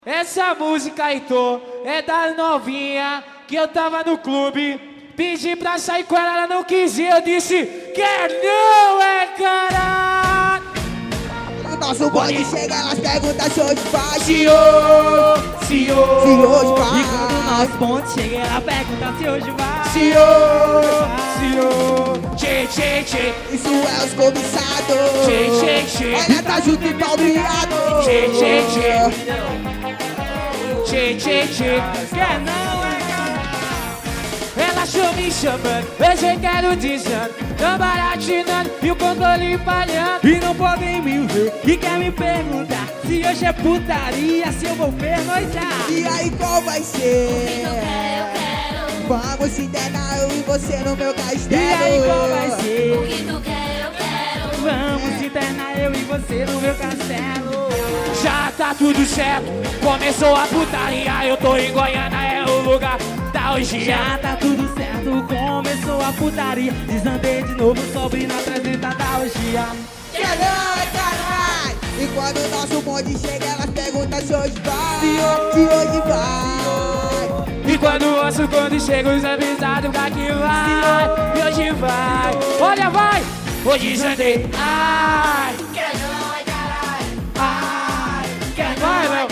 Essa música, Heitor, é da novinha que eu tava no clube. Pedi pra sair com ela, ela não quis ir. Eu disse, quer não, é caralho. O nosso bonde chega, elas perguntam se hoje faz. Se hoje vai. E quando o nosso bonde chega, ela pergunta se hoje vai. Se hoje. Tchê, tchê, tchê. Isso é os comissados. Tchê, tchê, tchê. Olha, tá junto e palmeado. Tchê, tchê, tchê. Tchê, tchê, tchê. Quer não, é caralho. Ela achou me chamando, eu já quero dizendo. Tô baratinando e o controle falhando. E não podem me ver e quer me perguntar se hoje é putaria, se eu vou pernoitar. E aí qual vai ser? Eu quero. Vamos se internar, eu e você no meu castelo. E aí qual vai O ser? que tu quer, eu quero. Vamos se internar eu e você no meu castelo. Já tá tudo certo, começou a putaria. Eu tô em Goiânia, é o lugar da orgia. Já tá tudo certo, começou a putaria. Desandei de novo, sobre na 300 da orgia. Quer não, é caralho. E quando o nosso bonde chega, elas perguntam se hoje vai. Se hoje vai. E quando ouço quando chega os avisados pra que vai. E hoje vai, olha vai. Hoje desandei, ai. Quer não, é caralho. Ai, vai, Léo,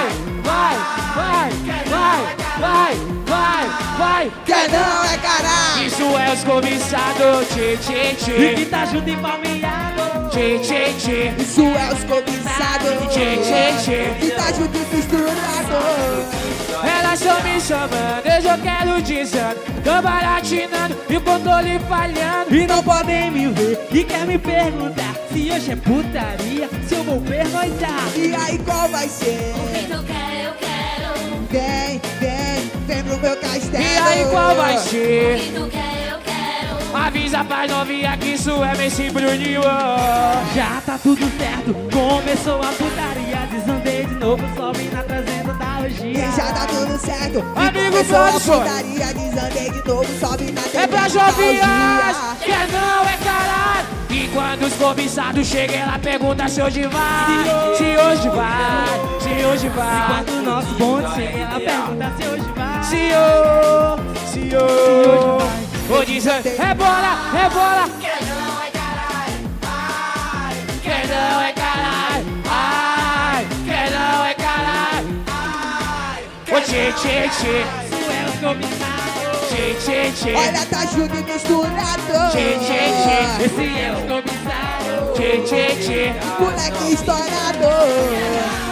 vai. Quer não, é caralho. Isso é os comissados, tchê, tchê, E tchê. que tá junto e palmeado. Tchê, tchê, tchê. Isso é os comissados. Tchê, tchê, tchê. Que tá junto e misturado. Elas estão me chamando, eu já quero dizendo. Tô baratinando e o controle falhando. E não podem me ver e quer me perguntar se hoje é putaria, se eu vou pernoitar. E aí qual vai ser? O que tu quer, eu quero. Vem pro meu castelo. E aí qual vai O ser? que tu quer, eu quero. Avisa pra novinha que isso é Messi Bruninho. Já tá tudo certo, começou a putaria. Desandei de novo, sobe na 300 da orgia. E já tá tudo certo. Amigo Começou a Thomson. putaria, desandei de novo, sobe na É pra nostalgia. jovias, quer não, é caralho. E quando os comissados chegam, ela pergunta se hoje vai. Se hoje vai, se hoje vai. Quando o nosso bonde chega, ela pergunta se hoje vai. Se hoje. Vou dizer, é bola. Quer não, é caralho. Ai. Quer não, é caralho. Ai, quer não, é caralho. Ai. Ô, tchê, tchê, tchê. Isso é os comissários. Tchê, tchê, tchê. Olha, tá junto e misturado. Tchê, tchê, tchê. Esse é os comissários. Tchê, tchê, tchê. Moleque estourado.